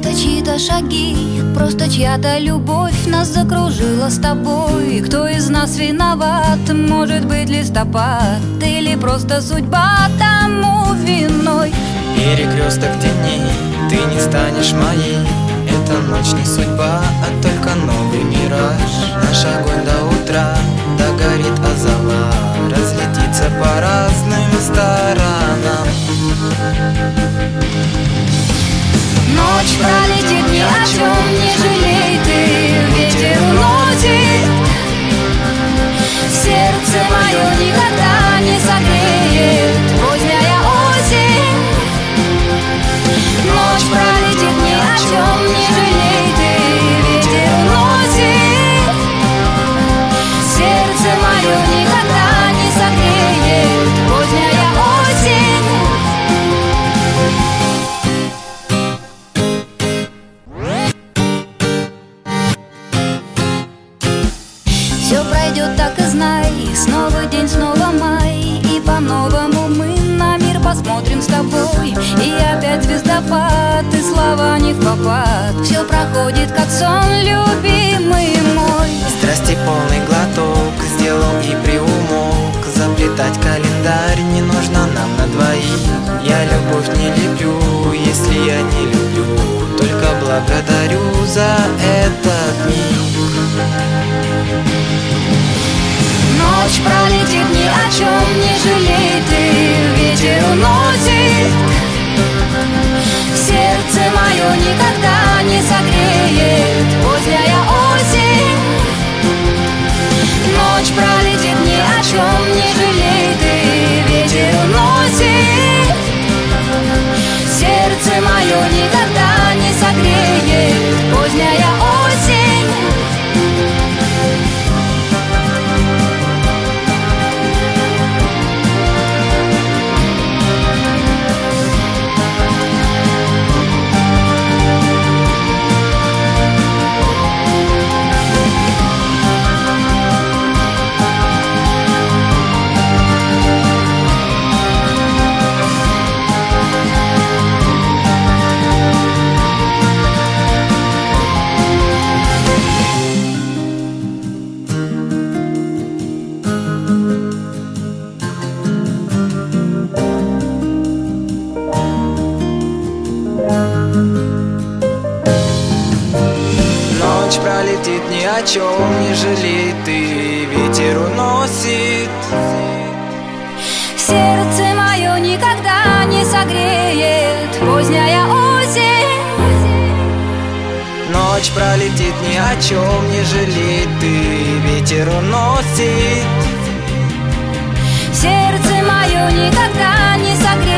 Просто чьи-то шаги, просто чья-то любовь нас закружила с тобой. Кто из нас виноват? Может быть, листопад или просто судьба тому виной? Перекресток теней, ты не станешь моей. Эта ночь не судьба, а только новый мираж. Наш огонь до утра догорит, а зола разлетится по разным сторонам. Ночь пролетит, ни о чем не жалей ты. Ветер уносит, сердце мое никогда не согреет поздняя осень. Ночь пролетит, ни о чем не жалей ты. Ветер уносит, сердце мое никогда не согреет поздняя осень. Все пройдет, так и знай. Снова день, снова май. И по-новому мы на мир посмотрим с тобой. И опять звездопад, и слова не впопад. Все проходит, как сон, любимый мой. Страсти полный глоток сделал и приумолк. Заплетать календарь не нужно нам на двоих. Я любовь не люблю, если я не люблю. Только благодарю за этот миг. Ночь пролетит, ни о чем не жалей ты. Ветер уносит, сердце мое никогда не согреет поздняя осень. Ночь пролетит, ни о чем не жалей ты. Ветер уносит, сердце мое никогда не согреет поздняя осень. Ночь пролетит, ни о чем не жалей ты. Ветер уносит, Сердце мое никогда не согреет поздняя осень. ночь пролетит, ни о чем не жалей ты. Ветер уносит, Сердце мое никогда не согреет